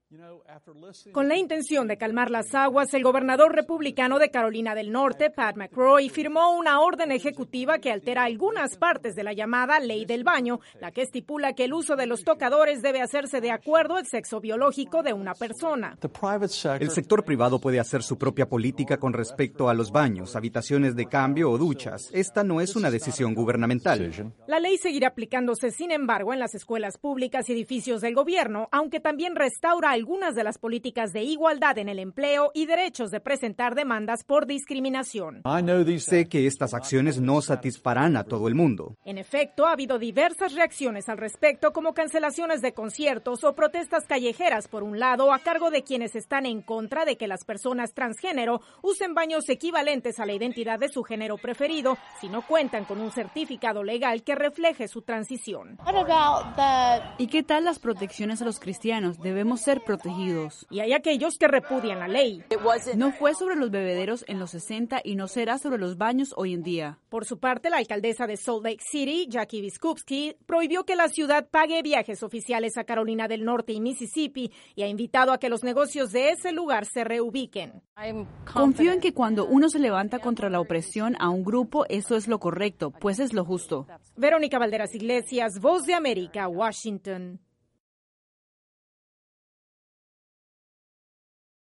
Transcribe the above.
Con la intención de calmar las aguas, el gobernador republicano de Carolina del Norte, Pat McCrory, firmó una orden ejecutiva que altera algunas partes de la llamada Ley del Baño, la que estipula que el uso de los tocadores debe hacerse de acuerdo al sexo biológico de una persona. El sector privado puede hacer su propia política con respecto a los baños, habitaciones de cambio o duchas. Esta no es una decisión gubernamental. La ley seguirá aplicándose, sin embargo, en las escuelas públicas y edificios del gobierno, aunque también restaura algunas de las políticas de igualdad en el empleo y derechos de presentar demandas por discriminación. Sé que estas acciones no satisfarán a todo el mundo. En efecto, ha habido diversas reacciones al respecto, como cancelaciones de conciertos o protestas callejeras, por un lado, a cargo de quienes están en contra de que las personas transgénero usen baños equivalentes a la identidad de su género preferido si no cuentan con un certificado legal que refleje su transición. ¿Y qué tal las protecciones a los cristianos? Debemos ser protegidos. Y hay aquellos que repudian la ley. No fue sobre los bebederos en los 60 y no será sobre los baños hoy en día. Por su parte, la alcaldesa de Salt Lake City, Jackie Biskupski, prohibió que la ciudad pague viajes oficiales a Carolina del Norte y Mississippi y ha invitado a que los negocios de ese lugar se reubiquen. Confío en que cuando uno se levanta contra la opresión a un grupo, eso es lo correcto, pues es lo justo. Verónica Valderas Iglesias, Voz de América, Washington.